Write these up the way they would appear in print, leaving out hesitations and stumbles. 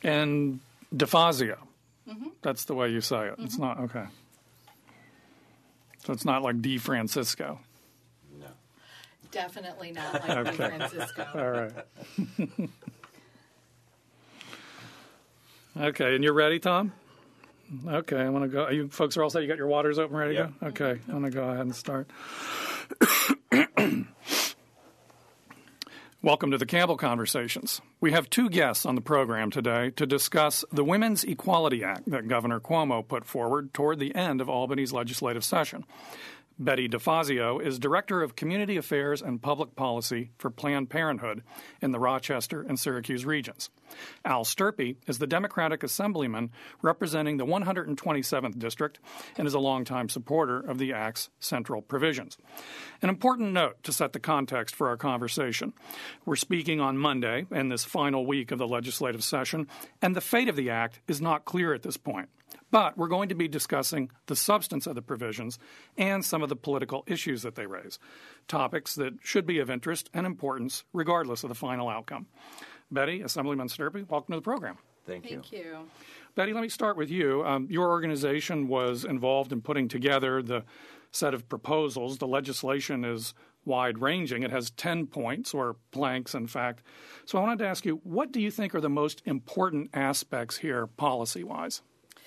And DeFazio. Mm-hmm. That's the way you say it. Mm-hmm. It's not, okay. So it's not like DeFrancisco. No. Definitely not like DeFrancisco. All right. Okay, and you're ready, Tom? Okay, I want to go. You folks are all set? You got your waters open, ready to go? Okay, I'm going to go ahead and start. Welcome to the Campbell Conversations. We have two guests on the program today to discuss the Women's Equality Act that Governor Cuomo put forward toward the end of Albany's legislative session. Betty DeFazio is Director of Community Affairs and Public Policy for Planned Parenthood in the Rochester and Syracuse regions. Al Sturpey is the Democratic Assemblyman representing the 127th District and is a longtime supporter of the Act's central provisions. An important note to set the context for our conversation. We're speaking on Monday in this final week of the legislative session, and the fate of the Act is not clear at this point. But we're going to be discussing the substance of the provisions and some of the political issues that they raise, topics that should be of interest and importance regardless of the final outcome. Betty, Assemblyman Sturpey, welcome to the program. Thank you. Thank you. Betty, let me start with you. Your organization was involved in putting together the set of proposals. The legislation is wide-ranging. It has 10 points, or planks, in fact. So I wanted to ask you, what do you think are the most important aspects here policy-wise?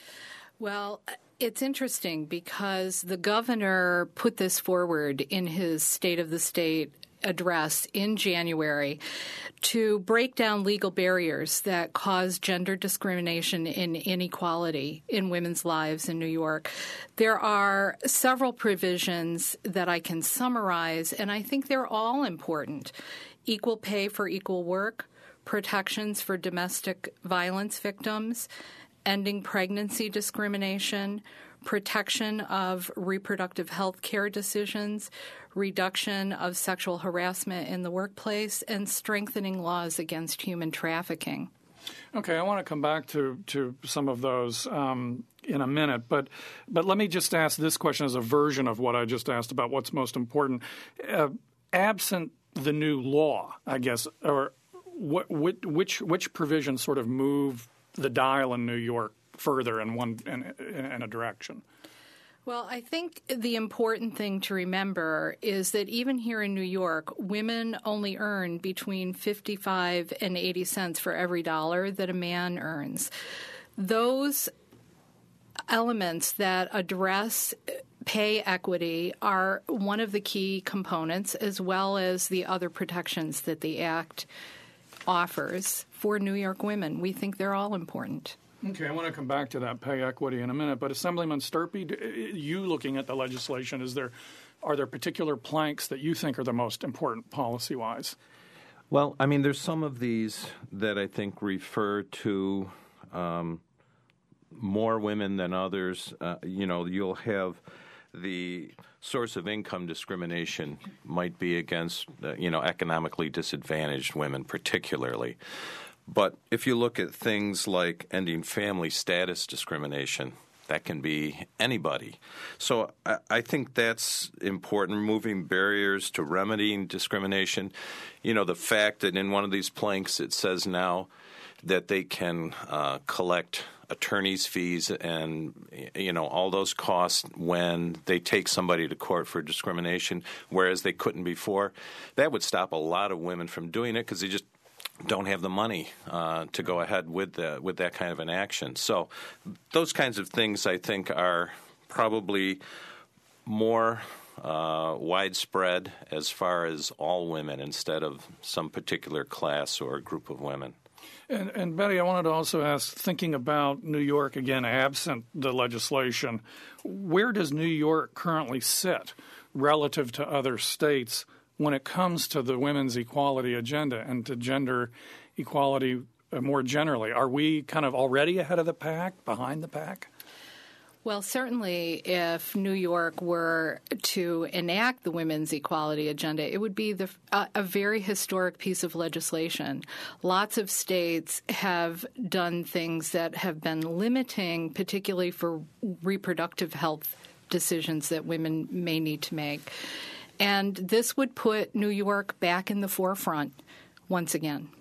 Well, it's interesting because the governor put this forward in his State of the State address in January to break down legal barriers that cause gender discrimination and inequality in women's lives in New York. There are several provisions that I can summarize, and I think they're all important. Equal pay for equal work, protections for domestic violence victims, ending pregnancy discrimination, protection of reproductive health care decisions, reduction of sexual harassment in the workplace, and strengthening laws against human trafficking. Okay, I want to come back to some of those in a minute, but let me just ask this question as a version of what I just asked about what's most important. Absent the new law, I guess, or which provisions sort of move the dial in New York further in a direction? Well, I think the important thing to remember is that even here in New York, women only earn between 55 and 80 cents for every dollar that a man earns. Those elements that address pay equity are one of the key components, as well as the other protections that the Act offers for New York women. We think they're all important. Okay, I want to come back to that pay equity in a minute, but Assemblyman Sturpey, you looking at the legislation, are there particular planks that you think are the most important policy-wise? Well, I mean, there's some of these that I think refer to more women than others. You'll have the source of income discrimination might be against, economically disadvantaged women particularly. But if you look at things like ending family status discrimination, that can be anybody. So I think that's important, removing barriers to remedying discrimination. The fact that in one of these planks it says now that they can collect attorney's fees and, all those costs when they take somebody to court for discrimination, whereas they couldn't before. That would stop a lot of women from doing it because they just don't have the money to go ahead with that kind of an action. So those kinds of things, I think, are probably more widespread as far as all women instead of some particular class or group of women. And Betty, I wanted to also ask, thinking about New York, again, absent the legislation, where does New York currently sit relative to other states when it comes to the women's equality agenda and to gender equality more generally? Are we kind of already ahead of the pack, behind the pack? Well, certainly if New York were to enact the women's equality agenda, it would be a very historic piece of legislation. Lots of states have done things that have been limiting, particularly for reproductive health decisions that women may need to make. And this would put New York back in the forefront once again.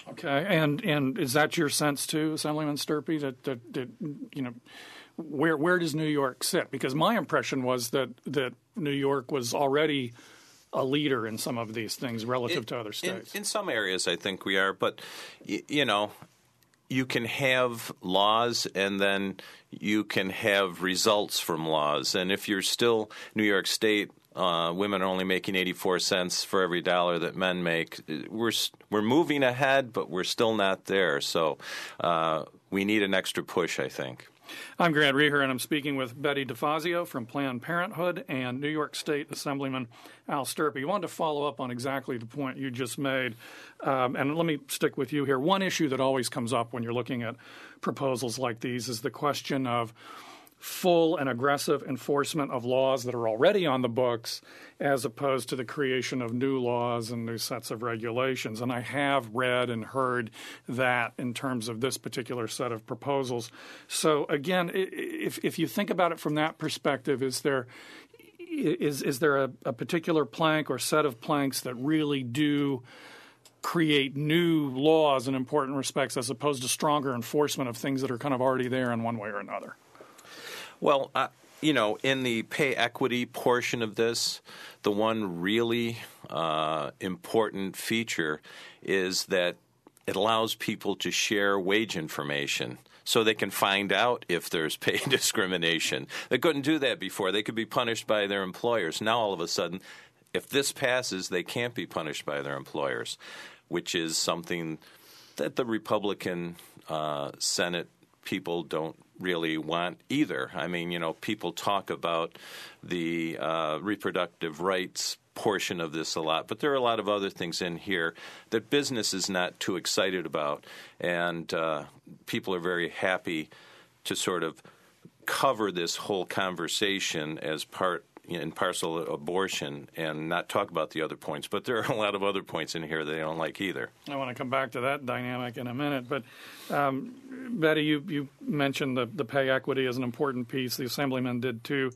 Okay, and is that your sense too, Assemblyman Sturpey? That where does New York sit? Because my impression was that New York was already a leader in some of these things relative to other states. In some areas, I think we are, but you can have laws and then you can have results from laws. And if you're still New York State, women are only making 84 cents for every dollar that men make. We're moving ahead, but we're still not there. So we need an extra push, I think. I'm Grant Reher, and I'm speaking with Betty DeFazio from Planned Parenthood and New York State Assemblyman Al Sturpey. I wanted to follow up on exactly the point you just made, and let me stick with you here. One issue that always comes up when you're looking at proposals like these is the question of full and aggressive enforcement of laws that are already on the books as opposed to the creation of new laws and new sets of regulations. And I have read and heard that in terms of this particular set of proposals. So again, if you think about it from that perspective, is there a particular plank or set of planks that really do create new laws in important respects as opposed to stronger enforcement of things that are kind of already there in one way or another? Well, in the pay equity portion of this, the one really important feature is that it allows people to share wage information so they can find out if there's pay discrimination. They couldn't do that before. They could be punished by their employers. Now, all of a sudden, if this passes, they can't be punished by their employers, which is something that the Republican Senate people don't really want either. I mean, people talk about the reproductive rights portion of this a lot, but there are a lot of other things in here that business is not too excited about, and people are very happy to sort of cover this whole conversation as part and parcel of abortion and not talk about the other points. But there are a lot of other points in here that they don't like either. I want to come back to that dynamic in a minute. But, Betty, you mentioned the pay equity as an important piece. The Assemblyman did too.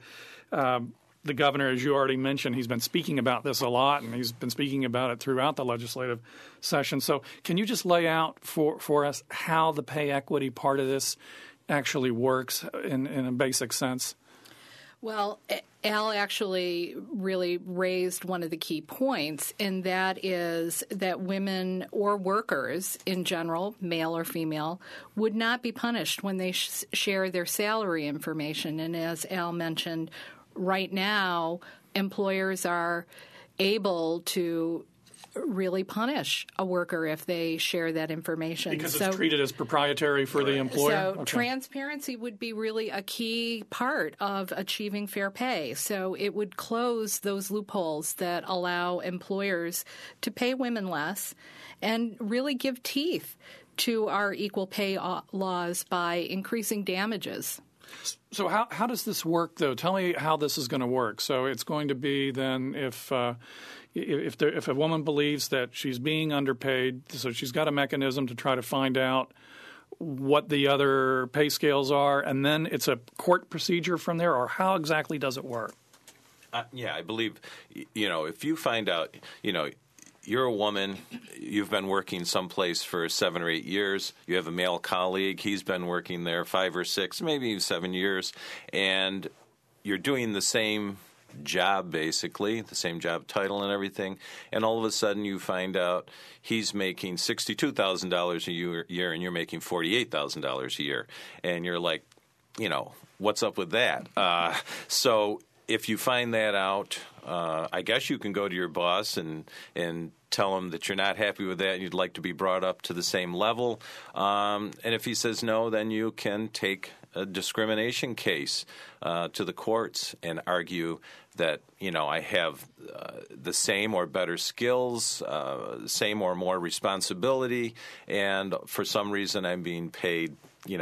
The governor, as you already mentioned, he's been speaking about this a lot, and he's been speaking about it throughout the legislative session. So can you just lay out for us how the pay equity part of this actually works in a basic sense? Well, Al actually really raised one of the key points, and that is that women or workers in general, male or female, would not be punished when they share their salary information. And as Al mentioned, right now, employers are able to really punish a worker if they share that information. Because it's treated as proprietary for the employer? So transparency would be really a key part of achieving fair pay. So it would close those loopholes that allow employers to pay women less and really give teeth to our equal pay laws by increasing damages. So how does this work, though? Tell me how this is going to work. So it's going to be then if a woman believes that she's being underpaid, so she's got a mechanism to try to find out what the other pay scales are, and then it's a court procedure from there, or how exactly does it work? Yeah, I believe, if you find out, you're a woman, you've been working someplace for 7 or 8 years, you have a male colleague, he's been working there 5 or 6, maybe 7 years, and you're doing the same job, basically, the same job title and everything, and all of a sudden you find out he's making $62,000 a year and you're making $48,000 a year, and you're like, what's up with that? So if you find that out, I guess you can go to your boss and tell him that you're not happy with that and you'd like to be brought up to the same level. And if he says no, then you can take a discrimination case to the courts and argue that, I have the same or better skills, same or more responsibility, and for some reason I'm being paid,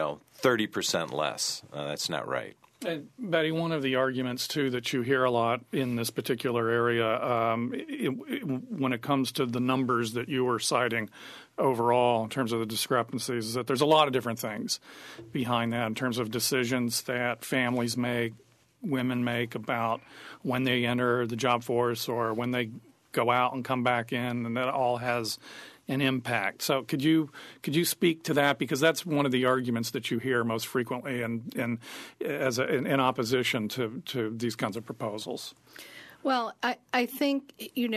30% less. That's not right. And Betty, one of the arguments, too, that you hear a lot in this particular area when it comes to the numbers that you were citing overall in terms of the discrepancies is that there's a lot of different things behind that in terms of decisions that families make, women make about when they enter the job force or when they go out and come back in, and that all has an impact. So could you speak to that, because that's one of the arguments that you hear most frequently in opposition to these kinds of proposals? Well, I think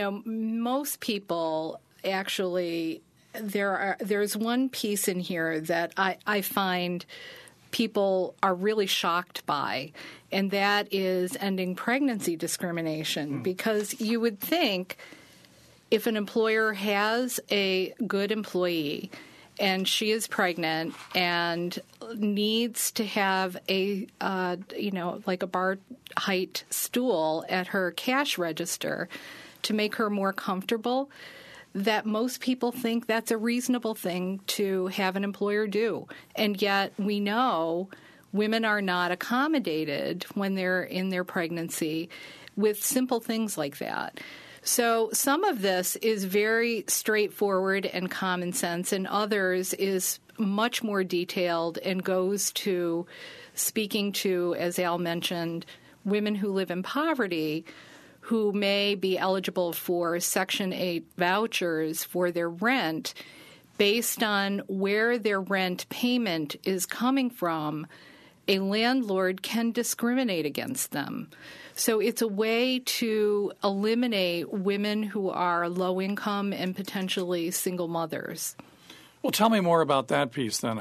most people actually there's one piece in here that I find people are really shocked by, and that is ending pregnancy discrimination. Because you would think if an employer has a good employee and she is pregnant and needs to have a like a bar height stool at her cash register to make her more comfortable, that most people think that's a reasonable thing to have an employer do. And yet we know women are not accommodated when they're in their pregnancy with simple things like that. So some of this is very straightforward and common sense, and others is much more detailed and goes to speaking to, as Al mentioned, women who live in poverty who may be eligible for Section 8 vouchers for their rent based on where their rent payment is coming from. A landlord can discriminate against them. So it's a way to eliminate women who are low income and potentially single mothers. Well, tell me more about that piece then.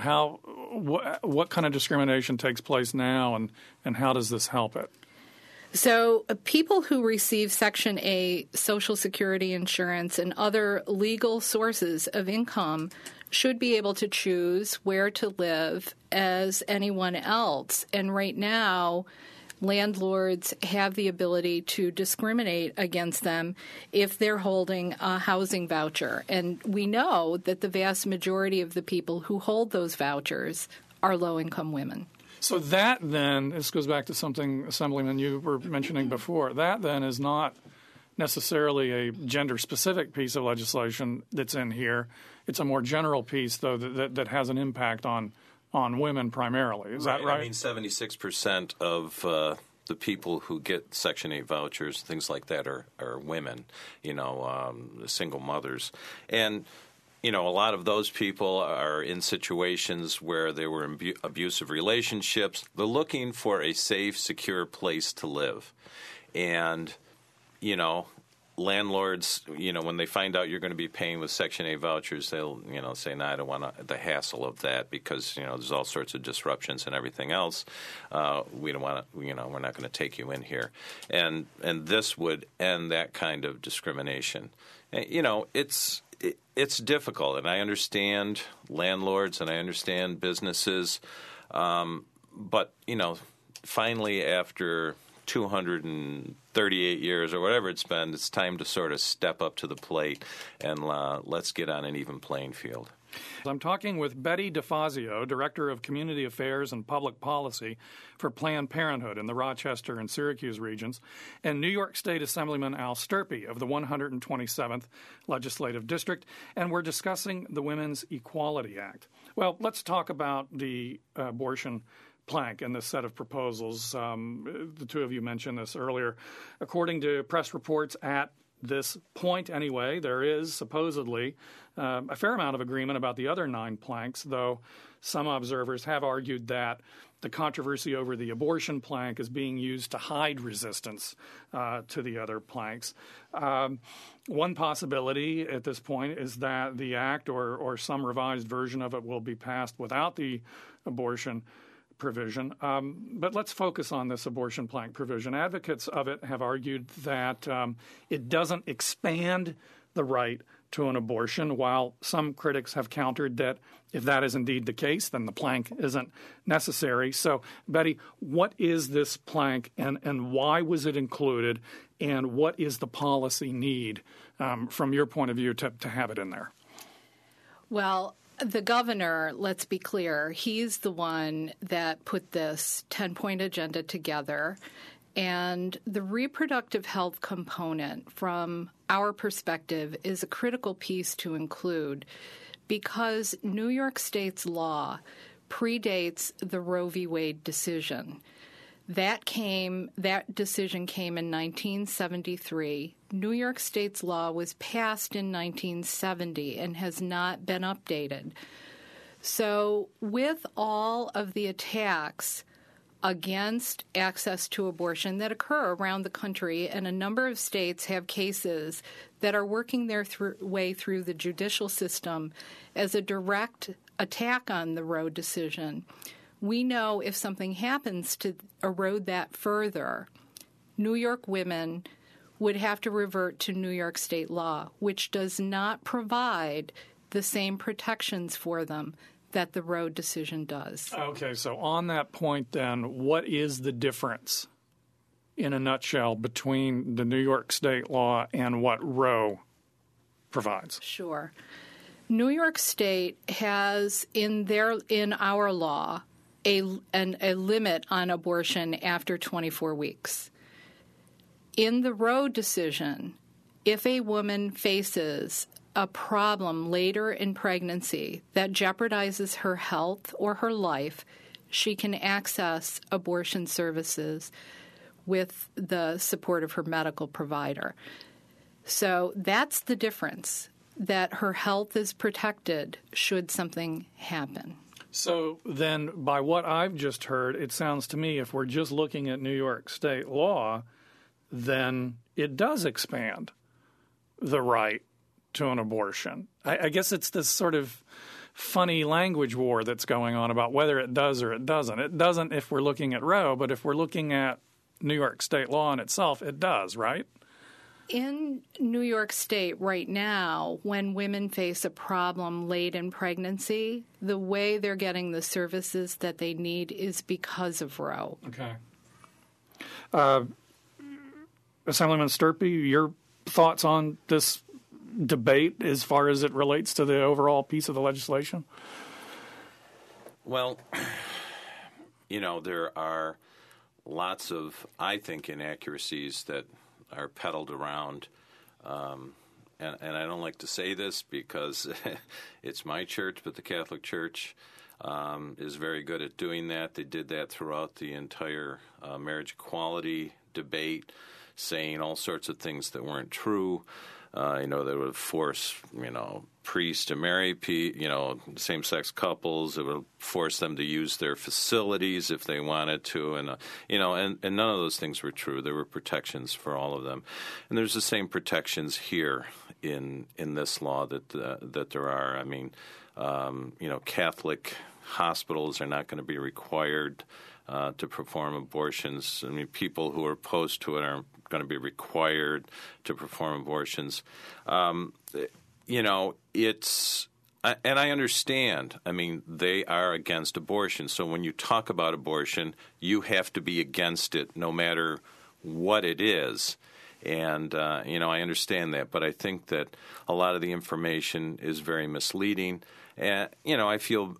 What kind of discrimination takes place now, and how does this help it? So people who receive Section 8 Social Security insurance and other legal sources of income should be able to choose where to live as anyone else. And right now, landlords have the ability to discriminate against them if they're holding a housing voucher. And we know that the vast majority of the people who hold those vouchers are low-income women. So that then, this goes back to something, Assemblyman, you were mentioning before, that then is not necessarily a gender-specific piece of legislation that's in here. It's a more general piece, though, that has an impact on women primarily. Is that right? I mean, 76% of the people who get Section 8 vouchers, things like that, are women, single mothers. And a lot of those people are in situations where they were in abusive relationships. They're looking for a safe, secure place to live. And, landlords, when they find out you're going to be paying with Section 8 vouchers, they'll, say, no, I don't want the hassle of that because, there's all sorts of disruptions and everything else. We don't want to, we're not going to take you in here. And this would end that kind of discrimination. It's difficult, and I understand landlords and I understand businesses, but, finally after 238 years or whatever it's been, it's time to sort of step up to the plate and let's get on an even playing field. I'm talking with Betty DeFazio, Director of Community Affairs and Public Policy for Planned Parenthood in the Rochester and Syracuse regions, and New York State Assemblyman Al Sturpey of the 127th Legislative District, and we're discussing the Women's Equality Act. Well, let's talk about the abortion plank in this set of proposals. The two of you mentioned this earlier. According to press reports at this point anyway, there is supposedly a fair amount of agreement about the other 9 planks, though some observers have argued that the controversy over the abortion plank is being used to hide resistance to the other planks. One possibility at this point is that the act or some revised version of it will be passed without the abortion provision. But let's focus on this abortion plank provision. Advocates of it have argued that it doesn't expand the right to an abortion, while some critics have countered that if that is indeed the case, then the plank isn't necessary. So, Betty, what is this plank and why was it included, and what is the policy need from your point of view to have it in there? Well, the governor, let's be clear, he's the one that put this 10-point agenda together. And the reproductive health component, from our perspective, is a critical piece to include because New York State's law predates the Roe v. Wade decision. That decision came in 1973. New York State's law was passed in 1970 and has not been updated. So with all of the attacks against access to abortion that occur around the country, and a number of states have cases that are working their way through the judicial system as a direct attack on the Roe decision, we know if something happens to erode that further, New York women would have to revert to New York State law, which does not provide the same protections for them that the Roe decision does. Okay, so on that point then, what is the difference, in a nutshell, between the New York State law and what Roe provides? Sure. New York State has in our law a limit on abortion after 24 weeks. In the Roe decision, if a woman faces a problem later in pregnancy that jeopardizes her health or her life, she can access abortion services with the support of her medical provider. So that's the difference, that her health is protected should something happen. So then, by what I've just heard, it sounds to me if we're just looking at New York State law, then it does expand the right to an abortion. I guess it's this sort of funny language war that's going on about whether it does or it doesn't. It doesn't if we're looking at Roe, but if we're looking at New York State law in itself, it does, right? In New York State right now, when women face a problem late in pregnancy, the way they're getting the services that they need is because of Roe. Okay. Assemblyman Sturpey, your thoughts on this debate as far as it relates to the overall piece of the legislation? Well, there are lots of, I think, inaccuracies that are peddled around. And I don't like to say this because it's my church, but the Catholic Church is very good at doing that. They did that throughout the entire marriage equality debate, saying all sorts of things that weren't true. They would force, priests to marry, same-sex couples. It would force them to use their facilities if they wanted to, and none of those things were true. There were protections for all of them, and there's the same protections here in this law that there are. I mean, Catholic hospitals are not going to be required to perform abortions. I mean, people who are opposed to it aren't going to be required to perform abortions. It's and I understand. I mean, they are against abortion. So when you talk about abortion, you have to be against it no matter what it is. And, I understand that. But I think that a lot of the information is very misleading. And, I feel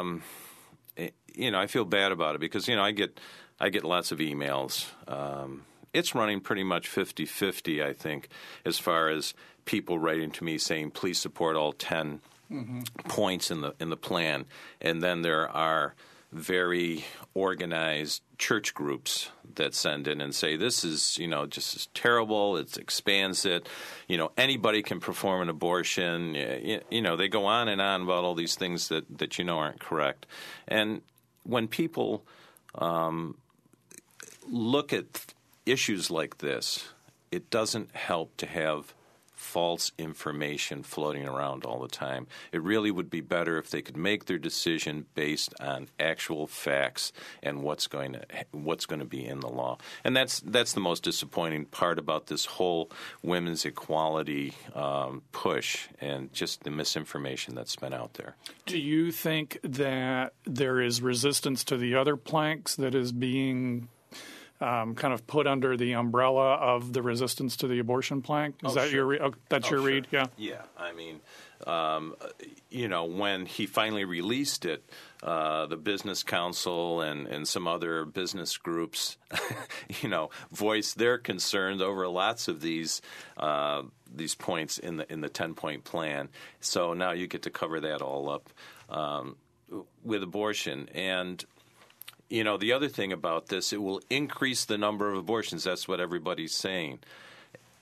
I feel bad about it because, I get lots of emails. It's running pretty much 50-50, I think, as far as people writing to me saying, please support all 10 points in the plan. And then there are very organized church groups that send in and say, this is, just terrible. It expands it. Anybody can perform an abortion. They go on and on about all these things that aren't correct. And when people look at issues like this, it doesn't help to have false information floating around all the time. It really would be better if they could make their decision based on actual facts and what's going to be in the law. And that's the most disappointing part about this whole women's equality push and just the misinformation that's been out there. Do you think that there is resistance to the other planks that is being kind of put under the umbrella of the resistance to the abortion plank? Is that sure. That's your read? Yeah. Yeah. I mean, when he finally released it, the Business Council and some other business groups, voiced their concerns over lots of these points in the 10-point plan. So now you get to cover that all up with abortion. And the other thing about this, it will increase the number of abortions. That's what everybody's saying.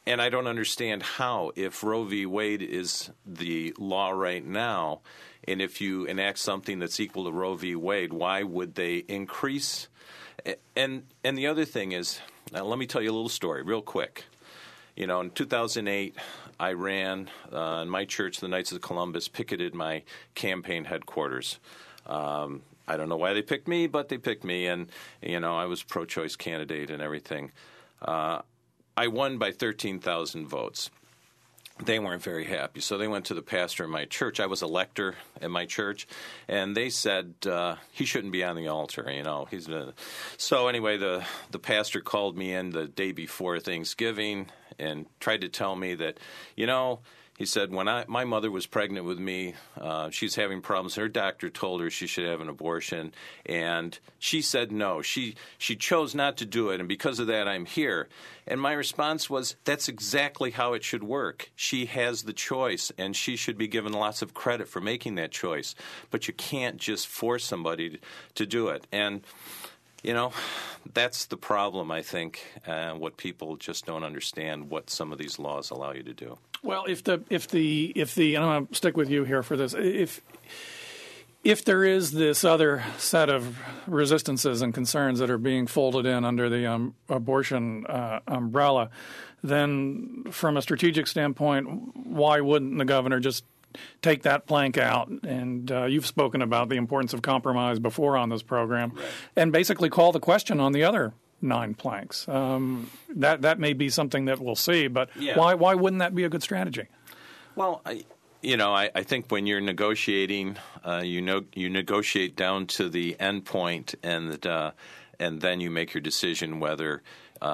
And I don't understand how, if Roe v. Wade is the law right now, and if you enact something that's equal to Roe v. Wade, why would they increase? And the other thing is, now let me tell you a little story real quick. You know, in 2008, I ran in my church, the Knights of Columbus, picketed my campaign headquarters. I don't know why they picked me, but they picked me, and, you know, I was a pro-choice candidate and everything. I won by 13,000 votes. They weren't very happy, so they went to the pastor in my church. I was a lector in my church, and they said he shouldn't be on the altar. You know, so anyway, the pastor called me in the day before Thanksgiving and tried to tell me that, you know, he said, when my mother was pregnant with me, she's having problems. Her doctor told her she should have an abortion, and she said no. She chose not to do it, and because of that, I'm here. And my response was, that's exactly how it should work. She has the choice, and she should be given lots of credit for making that choice. But you can't just force somebody to do it. And you know, that's the problem, I think, what people just don't understand, what some of these laws allow you to do. Well, if the and I'm going to stick with you here for this, if there is this other set of resistances and concerns that are being folded in under the abortion umbrella, then from a strategic standpoint, why wouldn't the governor just take that plank out? And you've spoken about the importance of compromise before on this program, right, and basically call the question on the other 9 planks. That may be something that we'll see, but yeah, why wouldn't that be a good strategy? Well, I think when you're negotiating, you negotiate down to the end point, and then you make your decision whether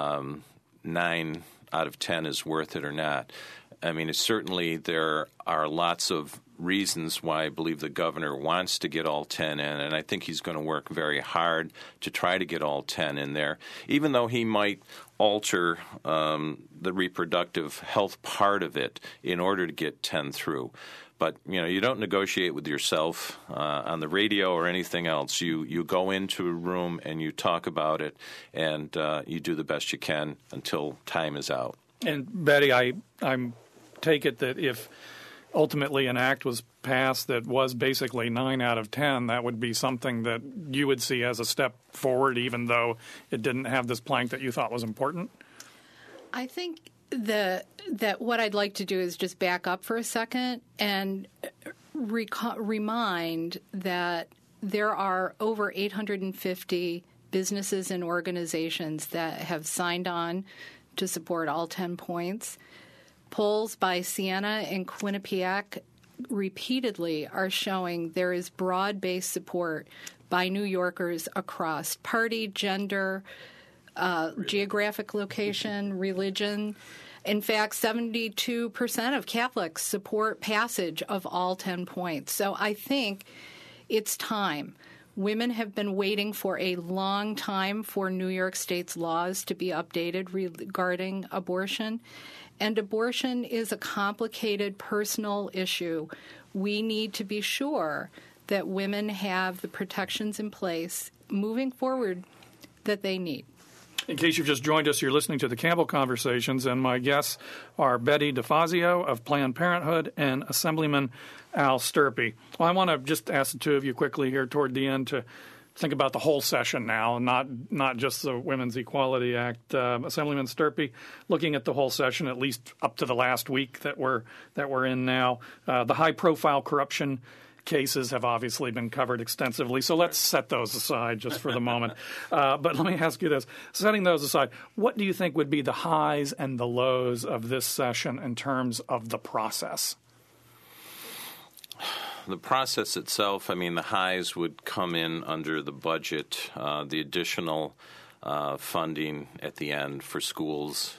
9 out of 10 is worth it or not. I mean, certainly there are lots of reasons why I believe the governor wants to get all 10 in, and I think he's going to work very hard to try to get all 10 in there, even though he might alter the reproductive health part of it in order to get 10 through. But, you know, you don't negotiate with yourself on the radio or anything else. You go into a room and you talk about it, and you do the best you can until time is out. And, Betty, I take it that if ultimately an act was passed that was basically 9 out of 10, that would be something that you would see as a step forward, even though it didn't have this plank that you thought was important? I think that what I'd like to do is just back up for a second and remind that there are over 850 businesses and organizations that have signed on to support all 10 points. Polls by Siena and Quinnipiac repeatedly are showing there is broad-based support by New Yorkers across party, gender, geographic location, religion. In fact, 72% of Catholics support passage of all 10 points. So I think it's time. Women have been waiting for a long time for New York State's laws to be updated regarding abortion. And abortion is a complicated personal issue. We need to be sure that women have the protections in place moving forward that they need. In case you've just joined us, you're listening to the Campbell Conversations, and my guests are Betty DeFazio of Planned Parenthood and Assemblyman Al Sturpey. Well, I want to just ask the two of you quickly here toward the end to think about the whole session now, not just the Women's Equality Act. Assemblyman Sturpey, looking at the whole session, at least up to the last week that we're in now, the high-profile corruption cases have obviously been covered extensively, so let's set those aside just for the moment. But let me ask you this. Setting those aside, what do you think would be the highs and the lows of this session in terms of the process? The process itself, I mean, the highs would come in under the budget, the additional funding at the end for schools,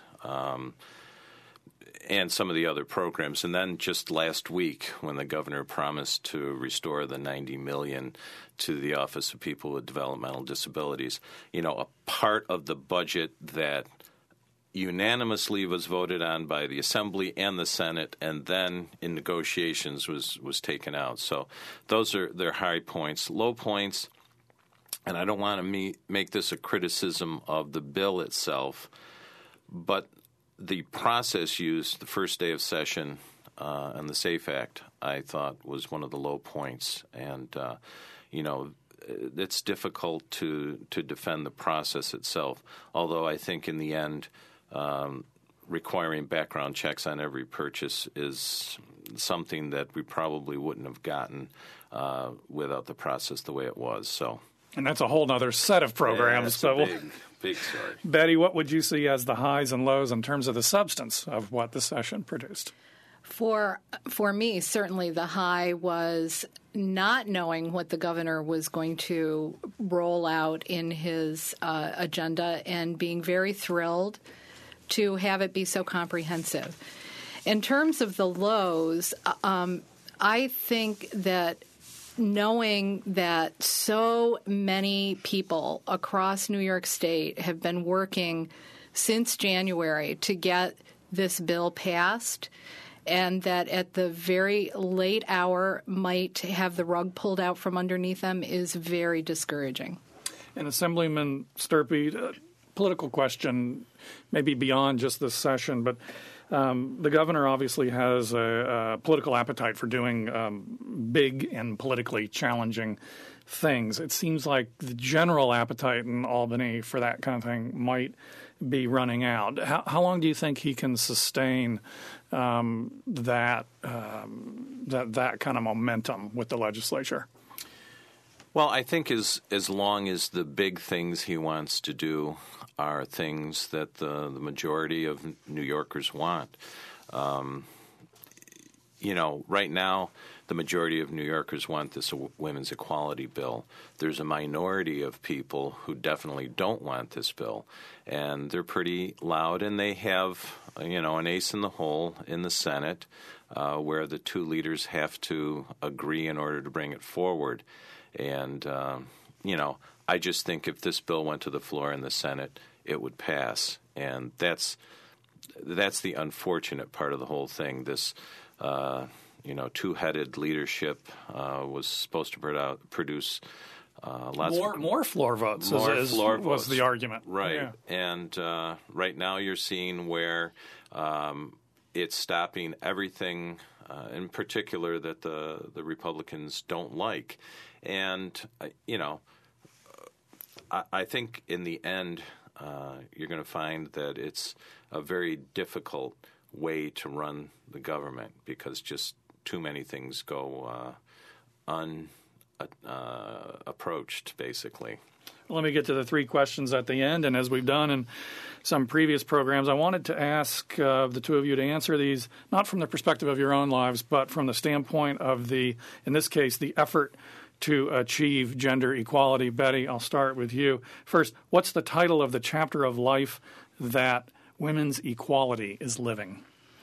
and some of the other programs. And then just last week, when the governor promised to restore the $90 million to the Office of People with Developmental Disabilities, you know, a part of the budget that unanimously was voted on by the Assembly and the Senate, and then in negotiations was taken out. So those are their high points. Low points, and I don't want to make this a criticism of the bill itself, but the process used the first day of session and the SAFE Act, I thought, was one of the low points. And, it's difficult to defend the process itself, although I think in the end requiring background checks on every purchase is something that we probably wouldn't have gotten without the process the way it was. So, and that's a whole other set of programs. Yeah, that's a big story. Betty, what would you see as the highs and lows in terms of the substance of what the session produced? For me, certainly the high was not knowing what the governor was going to roll out in his agenda and being very thrilled to have it be so comprehensive. In terms of the lows, I think that knowing that so many people across New York State have been working since January to get this bill passed, and that at the very late hour might have the rug pulled out from underneath them is very discouraging. And Assemblyman Sturpey, political question, maybe beyond just this session, but the governor obviously has a political appetite for doing big and politically challenging things. It seems like the general appetite in Albany for that kind of thing might be running out. How long do you think he can sustain that kind of momentum with the legislature? Well, I think as long as the big things he wants to do are things that the majority of New Yorkers want. Right now, the majority of New Yorkers want this women's equality bill. There's a minority of people who definitely don't want this bill, and they're pretty loud, and they have, an ace in the hole in the Senate where the two leaders have to agree in order to bring it forward. And, I just think if this bill went to the floor in the Senate, it would pass. And that's the unfortunate part of the whole thing. This, two-headed leadership was supposed to produce more floor votes. Was the argument. Right. Yeah. And right now you're seeing where it's stopping everything, in particular, that the Republicans don't like. And, I think in the end you're going to find that it's a very difficult way to run the government because just too many things go unapproached, basically. Let me get to the three questions at the end. And as we've done in some previous programs, I wanted to ask the two of you to answer these, not from the perspective of your own lives, but from the standpoint of in this case, the effort to achieve gender equality. Betty, I'll start with you. First, what's the title of the chapter of life that women's equality is living?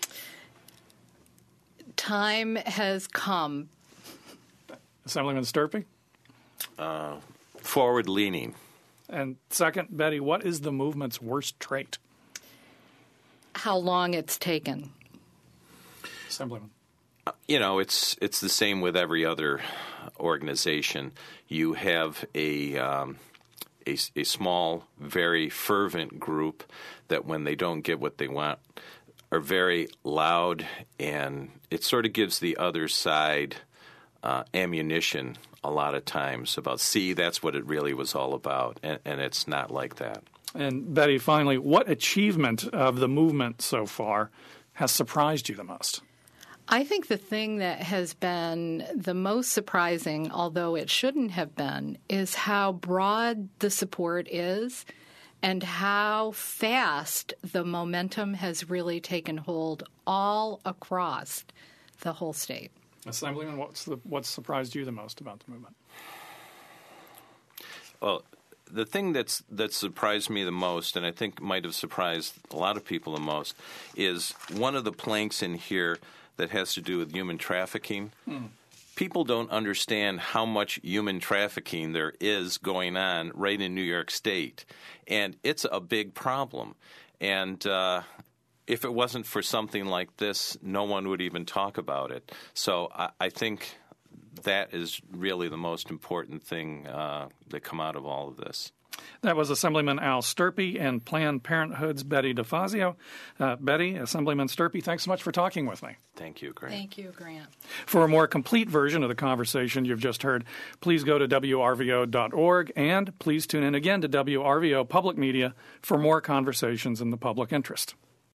Time has come. Assemblyman Sturpey? Forward-leaning. And second, Betty, what is the movement's worst trait? How long it's taken. Assemblyman. It's the same with every other organization. You have a small, very fervent group that when they don't get what they want are very loud, and it sort of gives the other side ammunition a lot of times about, see, that's what it really was all about, and it's not like that. And Betty, finally, what achievement of the movement so far has surprised you the most? I think the thing that has been the most surprising, although it shouldn't have been, is how broad the support is and how fast the momentum has really taken hold all across the whole state. Assemblyman, what's surprised you the most about the movement? Well, the thing that's surprised me the most, and I think might have surprised a lot of people the most, is one of the planks in here that has to do with human trafficking. People don't understand how much human trafficking there is going on right in New York State, and it's a big problem. And if it wasn't for something like this, no one would even talk about it. So I think that is really the most important thing that come out of all of this. That was Assemblyman Al Sturpey and Planned Parenthood's Betty DeFazio. Betty, Assemblyman Sturpey, thanks so much for talking with me. Thank you, Grant. Thank you, Grant. For a more complete version of the conversation you've just heard, please go to WRVO.org and please tune in again to WRVO Public Media for more conversations in the public interest.